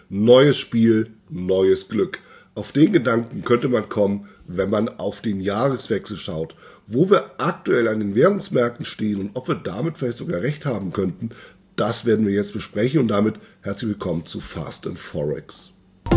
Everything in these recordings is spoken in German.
neues Spiel, neues Glück. Auf den Gedanken könnte man kommen, wenn man auf den Jahreswechsel schaut, wo wir aktuell an den Währungsmärkten stehen und ob wir damit vielleicht sogar recht haben könnten. Das werden wir jetzt besprechen und damit herzlich willkommen zu Fast & Forex.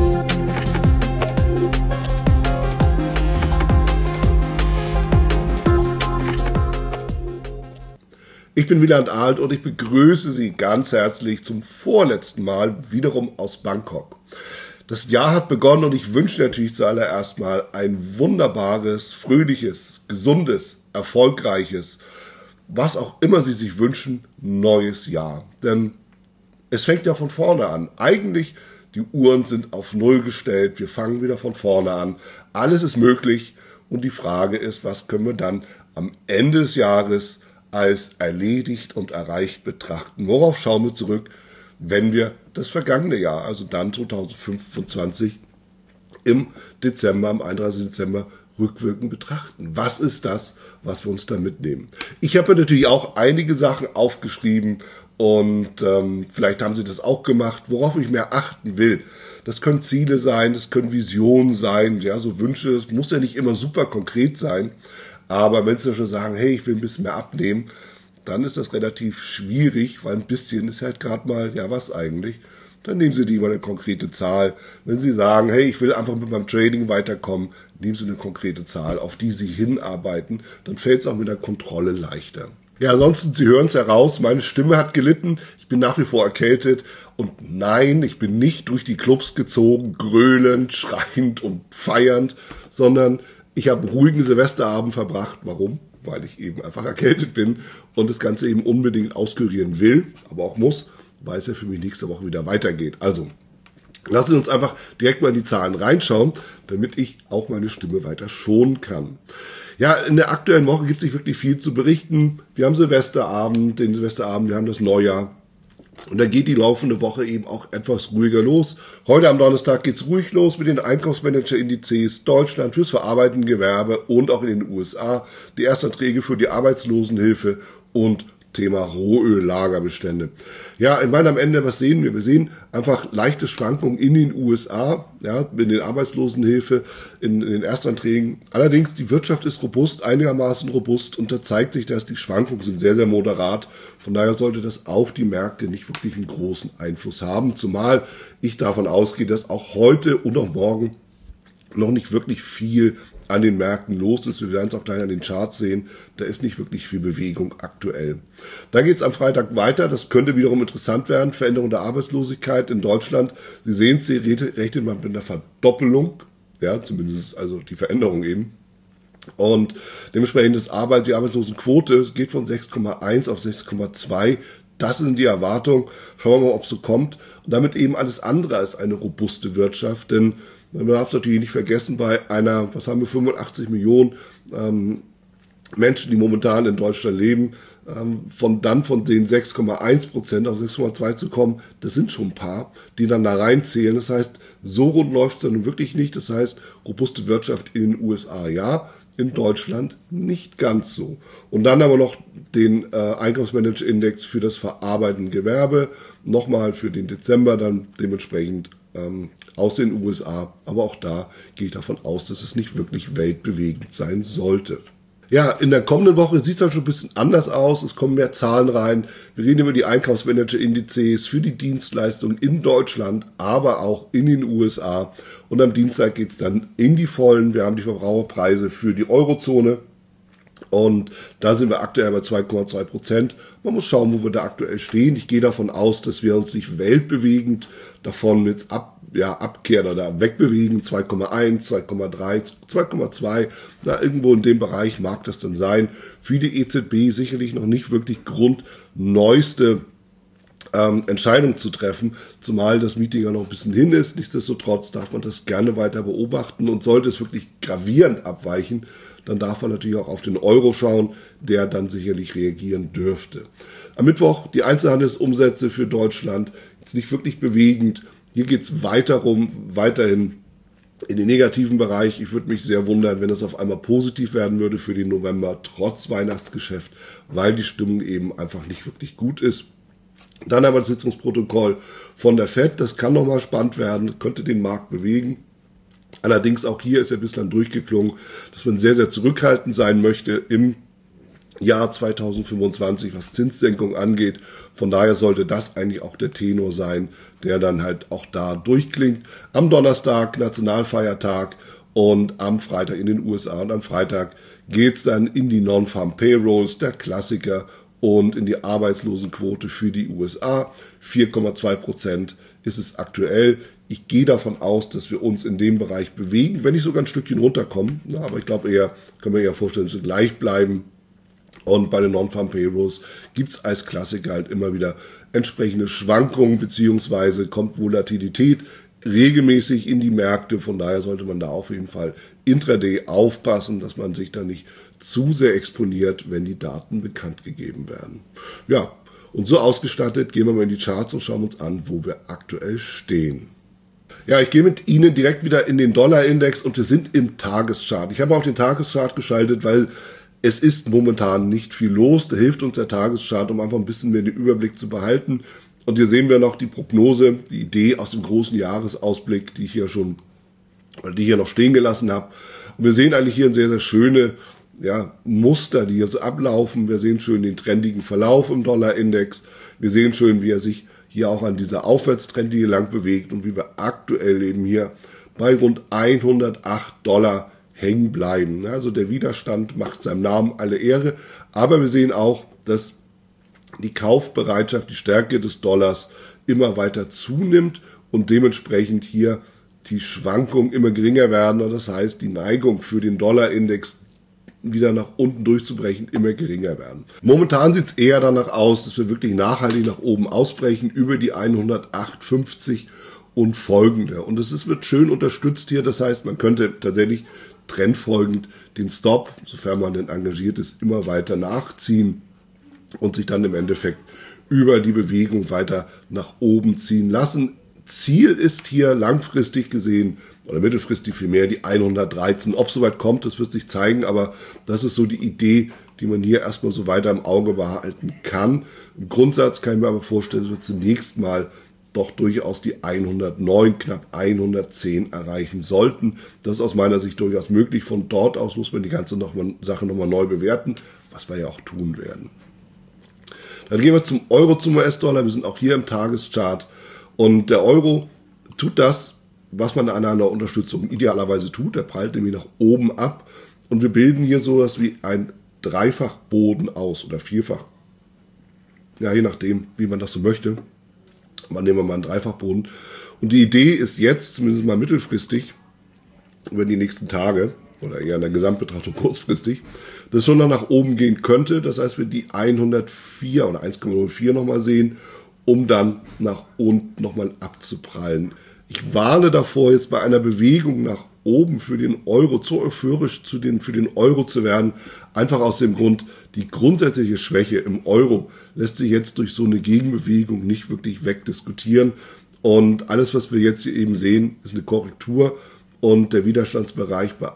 Ich bin Wieland Alt und ich begrüße Sie ganz herzlich zum vorletzten Mal wiederum aus Bangkok. Das Jahr hat begonnen und ich wünsche natürlich zuallererst mal ein wunderbares, fröhliches, gesundes, erfolgreiches, was auch immer Sie sich wünschen, neues Jahr. Denn es fängt ja von vorne an. Eigentlich, die Uhren sind auf Null gestellt, wir fangen wieder von vorne an. Alles ist möglich und die Frage ist, was können wir dann am Ende des Jahres als erledigt und erreicht betrachten. Worauf schauen wir zurück, wenn wir das vergangene Jahr, also dann 2025 im Dezember, am 31. Dezember rückwirkend betrachten? Was ist das, was wir uns da mitnehmen? Ich habe mir natürlich auch einige Sachen aufgeschrieben und vielleicht haben Sie das auch gemacht, worauf ich mehr achten will. Das können Ziele sein, das können Visionen sein, ja, so Wünsche. Es muss ja nicht immer super konkret sein. Aber wenn Sie schon sagen, hey, ich will ein bisschen mehr abnehmen, dann ist das relativ schwierig, weil ein bisschen ist halt gerade mal, ja was eigentlich? Dann nehmen Sie lieber eine konkrete Zahl. Wenn Sie sagen, hey, ich will einfach mit meinem Trading weiterkommen, nehmen Sie eine konkrete Zahl, auf die Sie hinarbeiten, dann fällt es auch mit der Kontrolle leichter. Ja, ansonsten, Sie hören es heraus, meine Stimme hat gelitten, ich bin nach wie vor erkältet und nein, ich bin nicht durch die Clubs gezogen, gröhlend, schreiend und feiernd, sondern ich habe einen ruhigen Silvesterabend verbracht. Warum? Weil ich eben einfach erkältet bin und das Ganze eben unbedingt auskurieren will, aber auch muss, weil es ja für mich nächste Woche wieder weitergeht. Also, lassen Sie uns einfach direkt mal in die Zahlen reinschauen, damit ich auch meine Stimme weiter schonen kann. Ja, in der aktuellen Woche gibt es nicht wirklich viel zu berichten. Wir haben Silvesterabend, wir haben das Neujahr. Und da geht die laufende Woche eben auch etwas ruhiger los. Heute am Donnerstag geht's ruhig los mit den Einkaufsmanager-Indizes Deutschland fürs verarbeitende Gewerbe und auch in den USA. Die Erstanträge für die Arbeitslosenhilfe und Thema Rohöl-Lagerbestände. Ja, ich meine am Ende, was sehen wir? Wir sehen einfach leichte Schwankungen in den USA, ja, mit den Arbeitslosenhilfe, in den Erstanträgen. Allerdings, die Wirtschaft ist robust, einigermaßen robust und da zeigt sich, dass die Schwankungen sind sehr, sehr moderat. Von daher sollte das auf die Märkte nicht wirklich einen großen Einfluss haben, zumal ich davon ausgehe, dass auch heute und auch morgen noch nicht wirklich viel an den Märkten los ist. Wir werden es auch gleich an den Charts sehen. Da ist nicht wirklich viel Bewegung aktuell. Dann geht es am Freitag weiter. Das könnte wiederum interessant werden. Veränderung der Arbeitslosigkeit in Deutschland. Sie sehen es, rechnet man mit einer Verdoppelung. Ja, zumindest also die Veränderung eben. Und dementsprechend die Arbeitslosenquote geht von 6,1 auf 6,2. Das sind die Erwartungen. Schauen wir mal, ob es so kommt. Und damit eben alles andere als eine robuste Wirtschaft. Denn man darf es natürlich nicht vergessen, bei einer, 85 Millionen Menschen, die momentan in Deutschland leben, von den 6,1% auf 6,2 zu kommen, das sind schon ein paar, die dann da reinzählen. Das heißt, so rund läuft es dann wirklich nicht. Das heißt, robuste Wirtschaft in den USA ja, in Deutschland nicht ganz so. Und dann haben wir noch den Einkaufsmanager-Index für das verarbeitende Gewerbe, nochmal für den Dezember dann dementsprechend aus den USA, aber auch da gehe ich davon aus, dass es nicht wirklich weltbewegend sein sollte. Ja, in der kommenden Woche sieht es dann schon ein bisschen anders aus, es kommen mehr Zahlen rein, wir reden über die Einkaufsmanager-Indizes für die Dienstleistungen in Deutschland, aber auch in den USA und am Dienstag geht es dann in die Vollen, wir haben die Verbraucherpreise für die Eurozone. Und da sind wir aktuell bei 2,2%. Man muss schauen, wo wir da aktuell stehen. Ich gehe davon aus, dass wir uns nicht weltbewegend davon jetzt abkehren oder wegbewegen. 2,1, 2,3, 2,2. Da irgendwo in dem Bereich mag das dann sein. Für die EZB sicherlich noch nicht wirklich grundneueste Entscheidung zu treffen, zumal das Meeting ja noch ein bisschen hin ist. Nichtsdestotrotz darf man das gerne weiter beobachten und sollte es wirklich gravierend abweichen, dann darf man natürlich auch auf den Euro schauen, der dann sicherlich reagieren dürfte. Am Mittwoch die Einzelhandelsumsätze für Deutschland, jetzt nicht wirklich bewegend. Hier geht es weiterhin in den negativen Bereich. Ich würde mich sehr wundern, wenn es auf einmal positiv werden würde für den November, trotz Weihnachtsgeschäft, weil die Stimmung eben einfach nicht wirklich gut ist. Dann aber das Sitzungsprotokoll von der FED, das kann nochmal spannend werden, könnte den Markt bewegen. Allerdings auch hier ist ja bislang durchgeklungen, dass man sehr, sehr zurückhaltend sein möchte im Jahr 2025, was Zinssenkung angeht. Von daher sollte das eigentlich auch der Tenor sein, der dann halt auch da durchklingt. Am Donnerstag, Nationalfeiertag, und am Freitag in den USA und am Freitag geht's dann in die Non-Farm Payrolls, der Klassiker, und in die Arbeitslosenquote für die USA. 4,2% ist es aktuell. Ich gehe davon aus, dass wir uns in dem Bereich bewegen, wenn nicht sogar ein Stückchen runterkommen. Ja, aber ich glaube eher, kann man eher vorstellen, dass wir gleich bleiben. Und bei den Non-Farm Payrolls gibt's als Klassiker halt immer wieder entsprechende Schwankungen, beziehungsweise kommt Volatilität regelmäßig in die Märkte. Von daher sollte man da auf jeden Fall intraday aufpassen, dass man sich da nicht zu sehr exponiert, wenn die Daten bekannt gegeben werden. Ja, und so ausgestattet gehen wir mal in die Charts und schauen uns an, wo wir aktuell stehen. Ja, ich gehe mit Ihnen direkt wieder in den Dollarindex und wir sind im Tageschart. Ich habe auch den Tageschart geschaltet, weil es ist momentan nicht viel los. Da hilft uns der Tageschart, um einfach ein bisschen mehr den Überblick zu behalten. Und hier sehen wir noch die Prognose, die Idee aus dem großen Jahresausblick, die ich hier noch stehen gelassen habe. Und wir sehen eigentlich hier ein sehr, sehr schöne Muster, die hier so ablaufen. Wir sehen schön den trendigen Verlauf im Dollarindex. Wir sehen schön, wie er sich hier auch an dieser Aufwärtstrend hier lang bewegt und wie wir aktuell eben hier bei rund $108 hängen bleiben. Also der Widerstand macht seinem Namen alle Ehre. Aber wir sehen auch, dass die Kaufbereitschaft, die Stärke des Dollars immer weiter zunimmt und dementsprechend hier die Schwankungen immer geringer werden. Und das heißt, die Neigung für den Dollarindex wieder nach unten durchzubrechen immer geringer werden. Momentan sieht es eher danach aus, dass wir wirklich nachhaltig nach oben ausbrechen über die 108,50 und folgende. Und es wird schön unterstützt hier. Das heißt, man könnte tatsächlich trendfolgend den Stop, sofern man denn engagiert ist, immer weiter nachziehen und sich dann im Endeffekt über die Bewegung weiter nach oben ziehen lassen. Ziel ist hier langfristig gesehen oder mittelfristig vielmehr die 113. Ob es soweit kommt, das wird sich zeigen, aber das ist so die Idee, die man hier erstmal so weiter im Auge behalten kann. Im Grundsatz kann ich mir aber vorstellen, dass wir zunächst mal doch durchaus die 109, knapp 110 erreichen sollten. Das ist aus meiner Sicht durchaus möglich. Von dort aus muss man die ganze Sache nochmal neu bewerten, was wir ja auch tun werden. Dann gehen wir zum Euro, zum US-Dollar. Wir sind auch hier im Tageschart. Und der Euro tut das, was man an einer Unterstützung idealerweise tut. Der prallt nämlich nach oben ab. Und wir bilden hier sowas wie ein Dreifachboden aus oder Vierfach. Ja, je nachdem, wie man das so möchte. Nehmen wir mal einen Dreifachboden. Und die Idee ist jetzt, zumindest mal mittelfristig, über die nächsten Tage, oder eher in der Gesamtbetrachtung kurzfristig, dass es schon nach oben gehen könnte. Das heißt, wir die 104 oder 1,04 nochmal sehen, um dann nach unten nochmal abzuprallen. Ich warne davor, jetzt bei einer Bewegung nach oben für den Euro zu euphorisch für den Euro zu werden. Einfach aus dem Grund, die grundsätzliche Schwäche im Euro lässt sich jetzt durch so eine Gegenbewegung nicht wirklich wegdiskutieren. Und alles, was wir jetzt hier eben sehen, ist eine Korrektur. Und der Widerstandsbereich bei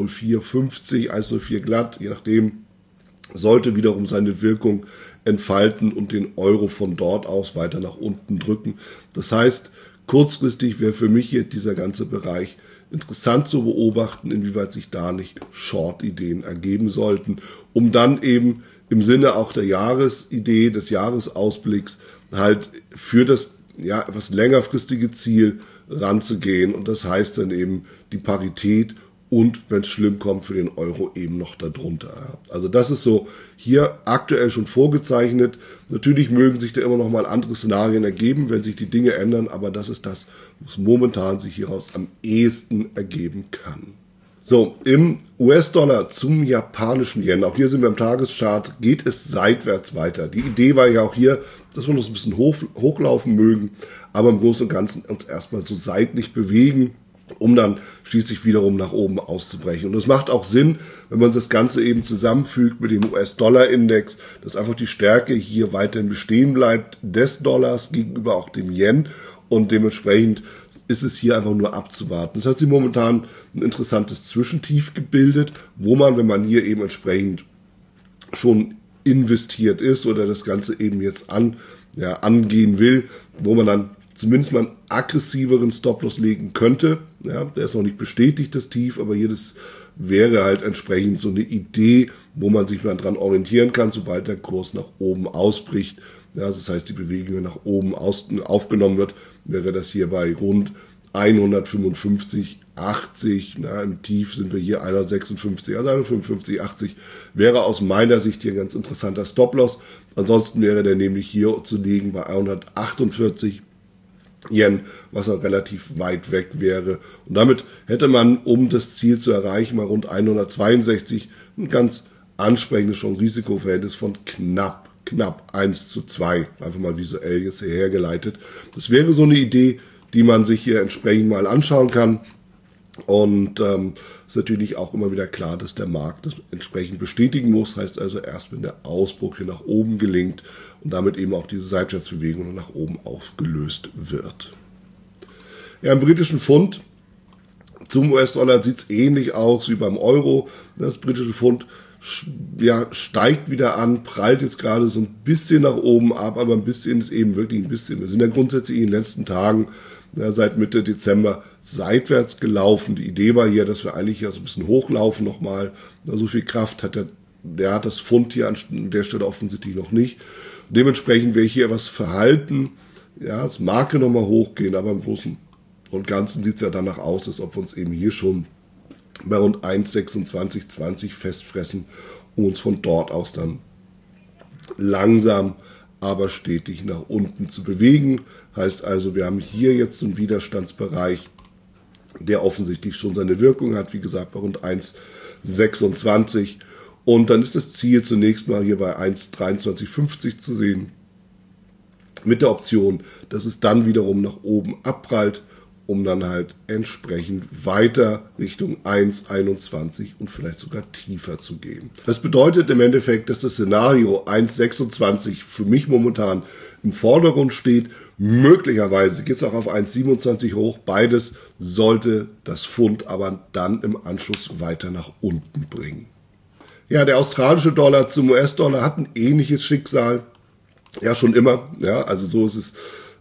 1,0450, 1,04 glatt, je nachdem, sollte wiederum seine Wirkung entfalten und den Euro von dort aus weiter nach unten drücken. Das heißt, kurzfristig wäre für mich hier dieser ganze Bereich interessant zu beobachten, inwieweit sich da nicht Short-Ideen ergeben sollten, um dann eben im Sinne auch der Jahresidee, des Jahresausblicks halt für das etwas längerfristige Ziel ranzugehen. Und das heißt dann eben die Parität und, wenn es schlimm kommt, für den Euro eben noch darunter. Also das ist so hier aktuell schon vorgezeichnet. Natürlich mögen sich da immer noch mal andere Szenarien ergeben, wenn sich die Dinge ändern, aber das ist das, was momentan sich hieraus am ehesten ergeben kann. So, im US-Dollar zum japanischen Yen, auch hier sind wir im Tageschart, geht es seitwärts weiter. Die Idee war ja auch hier, dass wir uns ein bisschen hochlaufen mögen, aber im Großen und Ganzen uns erstmal so seitlich bewegen, um dann schließlich wiederum nach oben auszubrechen. Und es macht auch Sinn, wenn man das Ganze eben zusammenfügt mit dem US-Dollar-Index, dass einfach die Stärke hier weiterhin bestehen bleibt des Dollars gegenüber auch dem Yen und dementsprechend ist es hier einfach nur abzuwarten. Das hat sich momentan ein interessantes Zwischentief gebildet, wo man, wenn man hier eben entsprechend schon investiert ist oder das Ganze eben jetzt an angehen will, wo man dann zumindest mal einen aggressiveren Stop-Loss legen könnte. Ja, der ist noch nicht bestätigt, das Tief, aber hier das wäre halt entsprechend so eine Idee, wo man sich mal dran orientieren kann, sobald der Kurs nach oben ausbricht. Ja, das heißt, die Bewegung nach oben aufgenommen wird, wäre das hier bei rund 155,80. Im Tief sind wir hier 156, also 155,80 wäre aus meiner Sicht hier ein ganz interessanter Stop-Loss. Ansonsten wäre der nämlich hier zu liegen bei 148 Yen, was dann relativ weit weg wäre. Und damit hätte man, um das Ziel zu erreichen, bei rund 162 ein ganz ansprechendes schon Risikoverhältnis von knapp 1:2. Einfach mal visuell jetzt hierher geleitet. Das wäre so eine Idee, die man sich hier entsprechend mal anschauen kann. Und ist natürlich auch immer wieder klar, dass der Markt das entsprechend bestätigen muss. Heißt also erst, wenn der Ausbruch hier nach oben gelingt und damit eben auch diese Seitwärtsbewegung nach oben aufgelöst wird. Ja, im britischen Pfund zum US-Dollar sieht es ähnlich aus wie beim Euro. Das britische Pfund steigt wieder an, prallt jetzt gerade so ein bisschen nach oben ab, aber ein bisschen ist eben wirklich ein bisschen. Wir sind ja grundsätzlich in den letzten Tagen seit Mitte Dezember seitwärts gelaufen. Die Idee war hier, dass wir eigentlich ja so ein bisschen hochlaufen nochmal. So viel Kraft hat das Pfund hier an der Stelle offensichtlich noch nicht. Dementsprechend wäre hier was verhalten. Ja, es mag ja nochmal hochgehen, aber im Großen und Ganzen sieht es ja danach aus, als ob wir uns eben hier schon bei rund 1,2620 festfressen, um uns von dort aus dann langsam, aber stetig nach unten zu bewegen. Heißt also, wir haben hier jetzt einen Widerstandsbereich, der offensichtlich schon seine Wirkung hat, wie gesagt, bei rund 1,26. Und dann ist das Ziel zunächst mal hier bei 1,2350 zu sehen, mit der Option, dass es dann wiederum nach oben abprallt, um dann halt entsprechend weiter Richtung 1,21 und vielleicht sogar tiefer zu gehen. Das bedeutet im Endeffekt, dass das Szenario 1,26 für mich momentan im Vordergrund steht. Möglicherweise geht es auch auf 1,27 hoch. Beides sollte das Pfund aber dann im Anschluss weiter nach unten bringen. Ja, der australische Dollar zum US-Dollar hat ein ähnliches Schicksal. Ja, schon immer. Ja, also so ist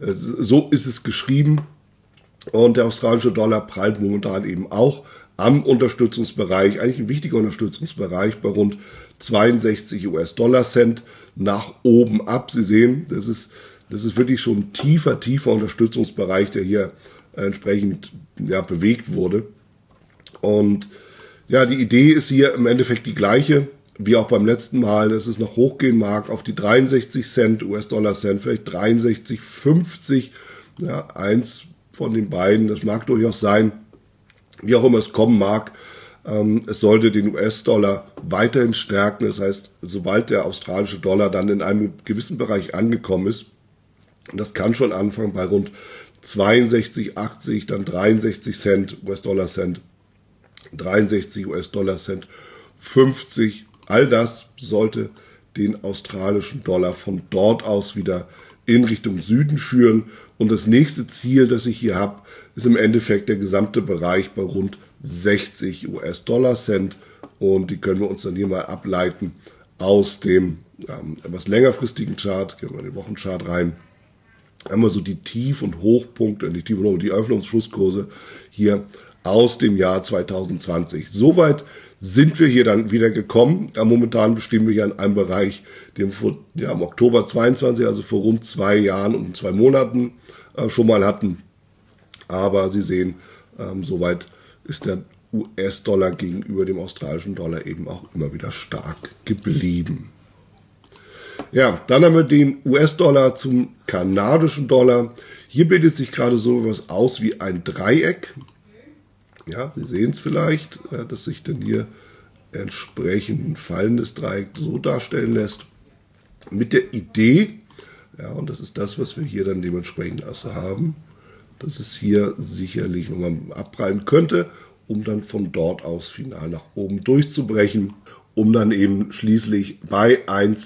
es geschrieben. Und der australische Dollar prallt momentan eben auch am Unterstützungsbereich, eigentlich ein wichtiger Unterstützungsbereich bei rund 62 US-Dollar-Cent nach oben ab. Sie sehen, das ist wirklich schon ein tiefer Unterstützungsbereich, der hier entsprechend bewegt wurde. Und ja, die Idee ist hier im Endeffekt die gleiche wie auch beim letzten Mal, dass es noch hochgehen mag auf die 63 Cent, US-Dollar-Cent, vielleicht 63,50, ja, eins von den beiden, das mag durchaus sein, wie auch immer es kommen mag. Es sollte den US-Dollar weiterhin stärken. Das heißt, sobald der australische Dollar dann in einem gewissen Bereich angekommen ist, und das kann schon anfangen bei rund 62,80, dann 63 Cent US-Dollar-Cent, 63 US-Dollar-Cent, 50, all das sollte den australischen Dollar von dort aus wieder in Richtung Süden führen. Und das nächste Ziel, das ich hier habe, ist im Endeffekt der gesamte Bereich bei rund 60 US-Dollar-Cent. Und die können wir uns dann hier mal ableiten aus dem etwas längerfristigen Chart. Gehen wir in den Wochenchart rein. Haben wir so die Tief- und Hochpunkte, die Öffnungsschlusskurse hier aus dem Jahr 2020. Soweit sind wir hier dann wieder gekommen. Momentan bestehen wir hier in einem Bereich, den wir im Oktober 22, also vor rund 2 Jahren und 2 Monaten schon mal hatten. Aber Sie sehen, soweit ist der US-Dollar gegenüber dem australischen Dollar eben auch immer wieder stark geblieben. Ja, dann haben wir den US-Dollar zum kanadischen Dollar. Hier bildet sich gerade so etwas aus wie ein Dreieck. Ja, Sie sehen es vielleicht, dass sich dann hier entsprechend ein fallendes Dreieck so darstellen lässt. Mit der Idee, ja, und das ist das, was wir hier dann dementsprechend also haben, dass es hier sicherlich nochmal abprallen könnte, um dann von dort aus final nach oben durchzubrechen, um dann eben schließlich bei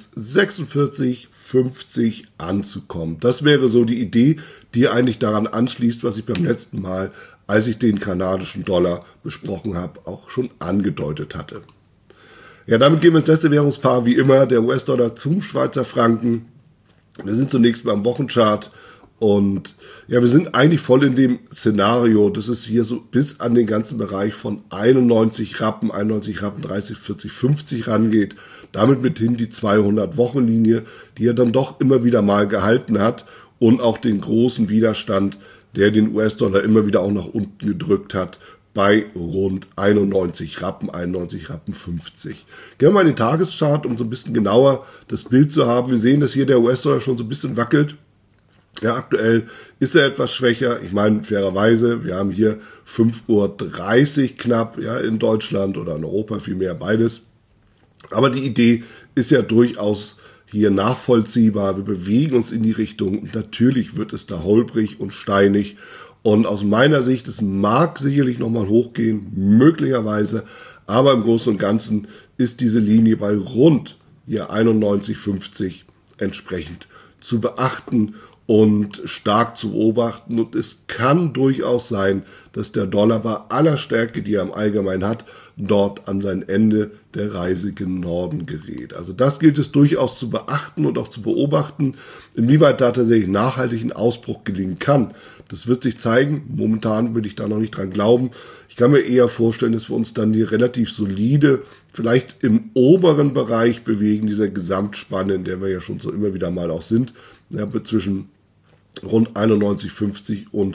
1,4650 anzukommen. Das wäre so die Idee, die eigentlich daran anschließt, was ich beim letzten Mal, als ich den kanadischen Dollar besprochen habe, auch schon angedeutet hatte. Ja, damit gehen wir ins letzte Währungspaar, wie immer, der US-Dollar zum Schweizer Franken. Wir sind zunächst mal am Wochenchart und ja, wir sind eigentlich voll in dem Szenario, dass es hier so bis an den ganzen Bereich von 91 Rappen, 30, 40, 50 rangeht. Damit mithin die 200-Wochen-Linie, die er dann doch immer wieder mal gehalten hat und auch den großen Widerstand, der den US-Dollar immer wieder auch nach unten gedrückt hat, bei rund 91 Rappen, 91 Rappen 50. Gehen wir mal in den Tageschart, um so ein bisschen genauer das Bild zu haben. Wir sehen, dass hier der US-Dollar schon so ein bisschen wackelt. Ja, aktuell ist er etwas schwächer. Ich meine, fairerweise, wir haben hier 5:30 Uhr knapp, ja, in Deutschland oder in Europa, vielmehr beides. Aber die Idee ist ja durchaus hier nachvollziehbar. Wir bewegen uns in die Richtung und natürlich wird es da holprig und steinig. Und aus meiner Sicht, es mag sicherlich nochmal hochgehen, möglicherweise, aber im Großen und Ganzen ist diese Linie bei rund hier 91,50 entsprechend zu beachten und stark zu beobachten. Und es kann durchaus sein, dass der Dollar bei aller Stärke, die er im Allgemeinen hat, dort an sein Ende der Reise gen Norden gerät. Also das gilt es durchaus zu beachten und auch zu beobachten, inwieweit da tatsächlich nachhaltig ein Ausbruch gelingen kann. Das wird sich zeigen. Momentan würde ich da noch nicht dran glauben. Ich kann mir eher vorstellen, dass wir uns dann die relativ solide, vielleicht im oberen Bereich bewegen, dieser Gesamtspanne, in der wir ja schon so immer wieder mal auch sind, ja, zwischen rund 91,50 und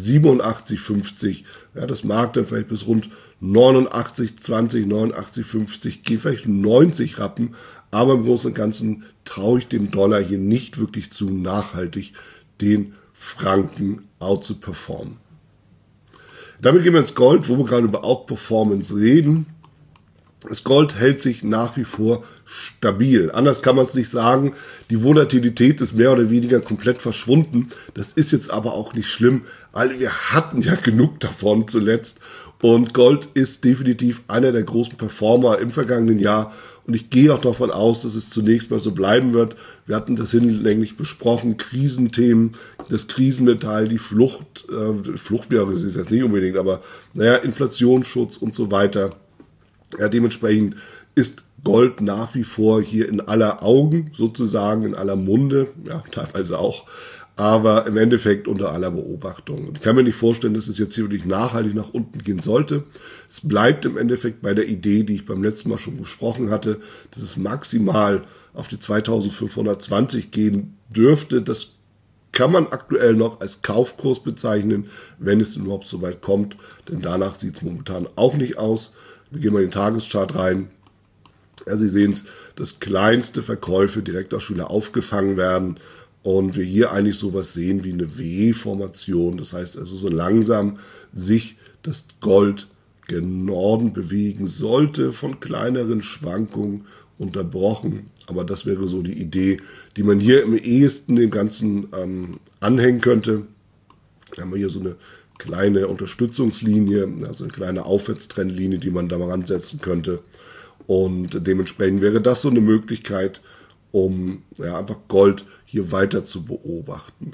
87,50. Ja, das mag dann vielleicht bis rund 89,20, 89,50 gehen, vielleicht 90 Rappen. Aber im Großen und Ganzen traue ich dem Dollar hier nicht wirklich zu, nachhaltig den Franken out zu performen. Damit gehen wir ins Gold, wo wir gerade über Outperformance reden. Das Gold hält sich nach wie vor stabil. Anders kann man es nicht sagen. Die Volatilität ist mehr oder weniger komplett verschwunden. Das ist jetzt aber auch nicht schlimm, weil wir hatten ja genug davon zuletzt. Und Gold ist definitiv einer der großen Performer im vergangenen Jahr. Und ich gehe auch davon aus, dass es zunächst mal so bleiben wird. Wir hatten das hinlänglich besprochen, Krisenthemen, das Krisenmetall, die Fluchtwährung ist es jetzt nicht unbedingt, aber naja, Inflationsschutz und so weiter. Ja, dementsprechend ist Gold nach wie vor hier in aller Augen, sozusagen in aller Munde, ja, teilweise auch, aber im Endeffekt unter aller Beobachtung. Und ich kann mir nicht vorstellen, dass es jetzt hier wirklich nachhaltig nach unten gehen sollte. Es bleibt im Endeffekt bei der Idee, die ich beim letzten Mal schon besprochen hatte, dass es maximal auf die 2520 gehen dürfte. Das kann man aktuell noch als Kaufkurs bezeichnen, wenn es überhaupt so weit kommt, denn danach sieht es momentan auch nicht aus. Wir gehen mal in den Tageschart rein. Ja, Sie sehen es, dass kleinste Verkäufe direkt auch schon wieder aufgefangen werden und wir hier eigentlich sowas sehen wie eine W-Formation. Das heißt also so langsam sich das Gold gen Norden bewegen sollte, von kleineren Schwankungen unterbrochen. Aber das wäre so die Idee, die man hier im ehesten dem Ganzen anhängen könnte. Da haben wir hier so eine kleine Unterstützungslinie, also eine kleine Aufwärtstrendlinie, die man da mal ransetzen könnte. Und dementsprechend wäre das so eine Möglichkeit, um ja, einfach Gold hier weiter zu beobachten.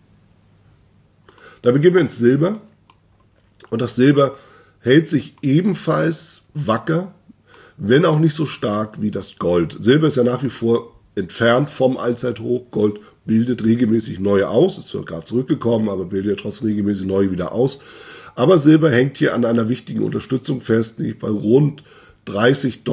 Da beginnen wir ins Silber. Und das Silber hält sich ebenfalls wacker, wenn auch nicht so stark wie das Gold. Silber ist ja nach wie vor entfernt vom Allzeithoch. Gold bildet regelmäßig neue aus. Es wird gerade zurückgekommen, aber bildet ja trotzdem regelmäßig neue wieder aus. Aber Silber hängt hier an einer wichtigen Unterstützung fest, nämlich bei rund $30,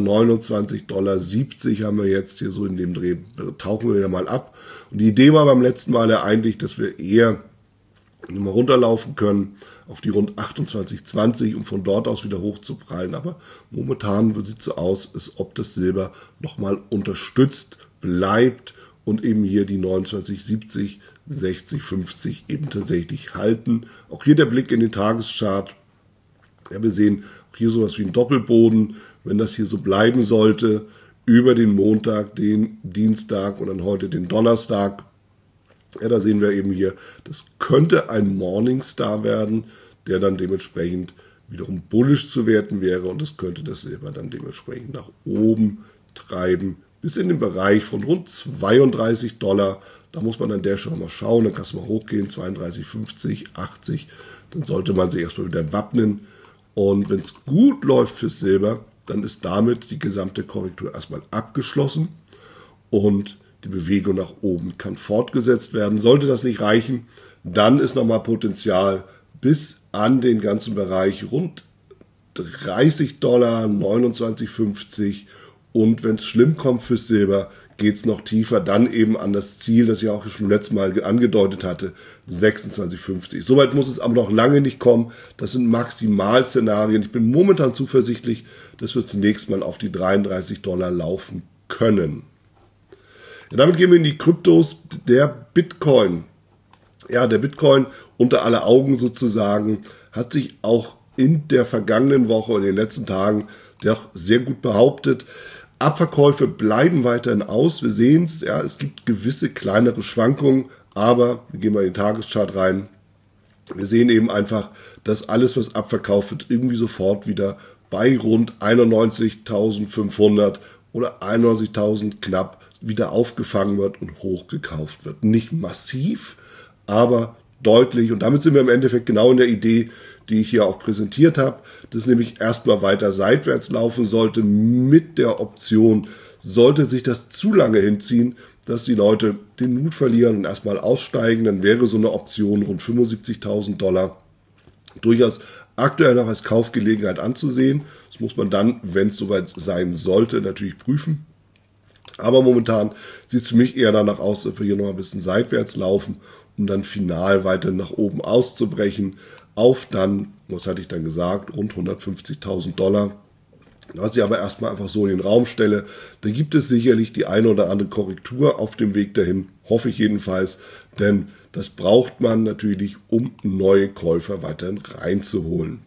$29,70 haben wir jetzt hier so in dem Dreh, tauchen wir wieder mal ab. Und die Idee war beim letzten Mal ja eigentlich, dass wir eher mal runterlaufen können auf die rund 28,20, um von dort aus wieder hochzuprallen. Aber momentan sieht es so aus, als ob das Silber nochmal unterstützt bleibt und eben hier die 29,70, 60,50 eben tatsächlich halten. Auch hier der Blick in den Tageschart. Ja, wir sehen auch hier sowas wie ein Doppelboden. Wenn das hier so bleiben sollte, über den Montag, den Dienstag und dann heute den Donnerstag, ja, da sehen wir eben hier, das könnte ein Morningstar werden, der dann dementsprechend wiederum bullish zu werten wäre und das könnte das Silber dann dementsprechend nach oben treiben, bis in den Bereich von rund $32. Da muss man an der Stelle mal schauen, dann kann es mal hochgehen, 32,50, 80, dann sollte man sich erstmal wieder wappnen. Und wenn es gut läuft fürs Silber, dann ist damit die gesamte Korrektur erstmal abgeschlossen und die Bewegung nach oben kann fortgesetzt werden. Sollte das nicht reichen, dann ist nochmal Potenzial bis an den ganzen Bereich rund $30, 29,50 und wenn es schlimm kommt fürs Silber, geht es noch tiefer, dann eben an das Ziel, das ich auch schon letztes Mal angedeutet hatte, 26,50. Soweit muss es aber noch lange nicht kommen. Das sind Maximalszenarien. Ich bin momentan zuversichtlich, dass wir zunächst mal auf die $33 laufen können. Ja, damit gehen wir in die Kryptos. Der Bitcoin. Ja, der Bitcoin unter aller Augen sozusagen hat sich auch in der vergangenen Woche und in den letzten Tagen doch sehr gut behauptet. Abverkäufe bleiben weiterhin aus. Wir sehen es, ja, es gibt gewisse kleinere Schwankungen, aber wir gehen mal in den Tageschart rein. Wir sehen eben einfach, dass alles, was abverkauft wird, irgendwie sofort wieder bei rund 91.500 oder 91.000 knapp wieder aufgefangen wird und hochgekauft wird. Nicht massiv, aber deutlich. Und damit sind wir im Endeffekt genau in der Idee, die ich hier auch präsentiert habe, dass nämlich erstmal weiter seitwärts laufen sollte mit der Option, sollte sich das zu lange hinziehen, dass die Leute den Mut verlieren und erstmal aussteigen, dann wäre so eine Option rund $75.000 durchaus aktuell noch als Kaufgelegenheit anzusehen. Das muss man dann, wenn es soweit sein sollte, natürlich prüfen. Aber momentan sieht es für mich eher danach aus, dass wir hier noch ein bisschen seitwärts laufen, um dann final weiter nach oben auszubrechen. Auf dann, was hatte ich dann gesagt, rund $150.000. Was ich aber erstmal einfach so in den Raum stelle, da gibt es sicherlich die eine oder andere Korrektur auf dem Weg dahin, hoffe ich jedenfalls, denn das braucht man natürlich, um neue Käufer weiterhin reinzuholen.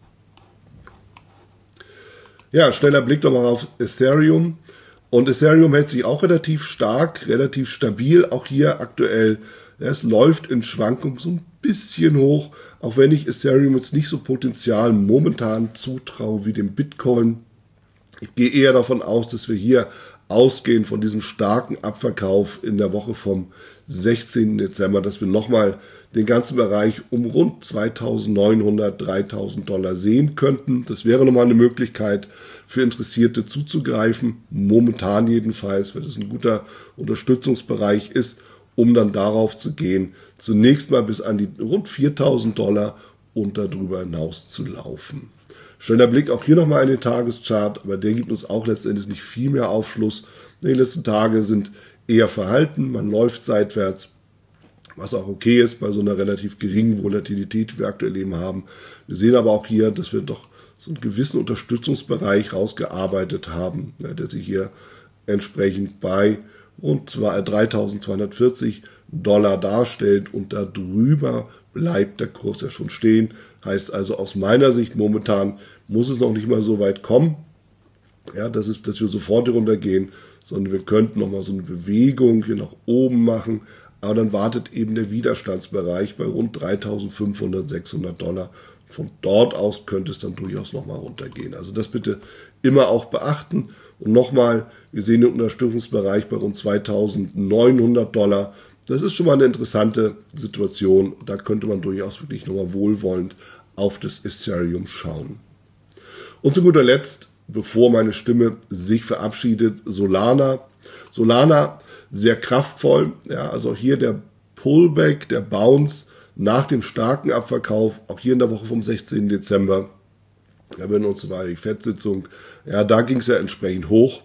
Ja, schneller Blick nochmal auf Ethereum. Und Ethereum hält sich auch relativ stark, relativ stabil, auch hier aktuell. Es läuft in Schwankungen so ein bisschen hoch, auch wenn ich Ethereum jetzt nicht so Potenzial momentan zutraue wie dem Bitcoin. Ich gehe eher davon aus, dass wir hier ausgehen von diesem starken Abverkauf in der Woche vom 16. Dezember, dass wir nochmal den ganzen Bereich um rund $2.900, $3.000 sehen könnten. Das wäre nochmal eine Möglichkeit für Interessierte zuzugreifen, momentan jedenfalls, weil das ein guter Unterstützungsbereich ist, um dann darauf zu gehen, zunächst mal bis an die rund $4.000 und darüber hinaus zu laufen. Schöner Blick auch hier nochmal in den Tageschart, aber der gibt uns auch letztendlich nicht viel mehr Aufschluss. Die letzten Tage sind eher verhalten, man läuft seitwärts, was auch okay ist bei so einer relativ geringen Volatilität, die wir aktuell eben haben. Wir sehen aber auch hier, dass wir doch so einen gewissen Unterstützungsbereich rausgearbeitet haben, der sich hier entsprechend bei rund $3.240 darstellt und darüber bleibt der Kurs ja schon stehen. Heißt also aus meiner Sicht momentan muss es noch nicht mal so weit kommen, ja, dass wir sofort hier runtergehen, sondern wir könnten nochmal so eine Bewegung hier nach oben machen, aber dann wartet eben der Widerstandsbereich bei rund $3.500, $600. Von dort aus könnte es dann durchaus nochmal runtergehen. Also das bitte immer auch beachten. Und nochmal, wir sehen den Unterstützungsbereich bei rund $2.900. Das ist schon mal eine interessante Situation. Da könnte man durchaus wirklich nochmal wohlwollend auf das Ethereum schauen. Und zu guter Letzt, bevor meine Stimme sich verabschiedet, Solana. Solana sehr kraftvoll. Ja, also hier der Pullback, der Bounce nach dem starken Abverkauf, auch hier in der Woche vom 16. Dezember. Da werden uns war die FED-Sitzung. Ja, da ging es ja entsprechend hoch.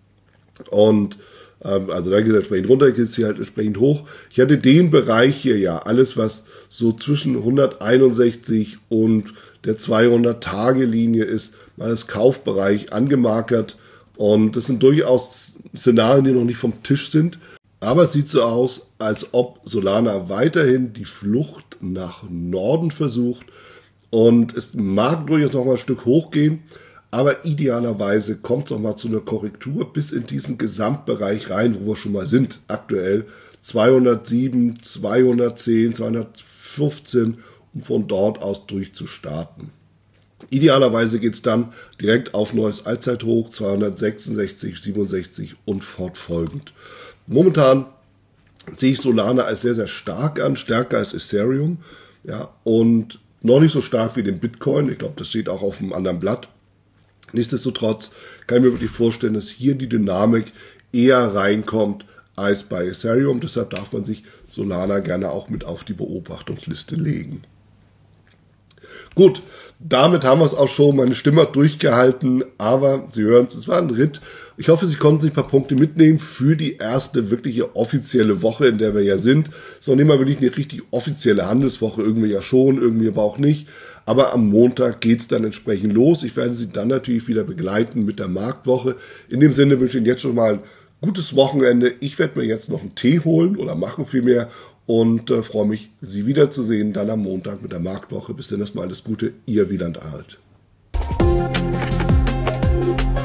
Und also da geht es entsprechend runter, geht es hier halt entsprechend hoch. Ich hatte den Bereich hier ja, alles was so zwischen 161 und der 200-Tage-Linie ist, mal als Kaufbereich angemarkert. Und das sind durchaus Szenarien, die noch nicht vom Tisch sind. Aber es sieht so aus, als ob Solana weiterhin die Flucht nach Norden versucht. Und es mag durchaus noch mal ein Stück hochgehen. Aber idealerweise kommt es noch mal zu einer Korrektur bis in diesen Gesamtbereich rein, wo wir schon mal sind. Aktuell 207, 210, 215, um von dort aus durchzustarten. Idealerweise geht es dann direkt auf neues Allzeithoch, 266, 67 und fortfolgend. Momentan sehe ich Solana als sehr, sehr stark an, stärker als Ethereum. Ja, und noch nicht so stark wie den Bitcoin. Ich glaube, das steht auch auf einem anderen Blatt. Nichtsdestotrotz kann ich mir wirklich vorstellen, dass hier die Dynamik eher reinkommt Eis bei Ethereum. Deshalb darf man sich Solana gerne auch mit auf die Beobachtungsliste legen. Gut, damit haben wir es auch schon. Meine Stimme hat durchgehalten, aber Sie hören es war ein Ritt. Ich hoffe, Sie konnten sich ein paar Punkte mitnehmen für die erste wirkliche offizielle Woche, in der wir ja sind. Es ist noch nicht mal wirklich eine richtig offizielle Handelswoche, irgendwie ja schon, irgendwie aber auch nicht. Aber am Montag geht's dann entsprechend los. Ich werde Sie dann natürlich wieder begleiten mit der Marktwoche. In dem Sinne wünsche ich Ihnen jetzt schon mal ein gutes Wochenende. Ich werde mir jetzt noch einen Tee holen oder machen vielmehr und freue mich, Sie wiederzusehen dann am Montag mit der Marktwoche. Bis dann erstmal alles Gute, Ihr Wieland Alt.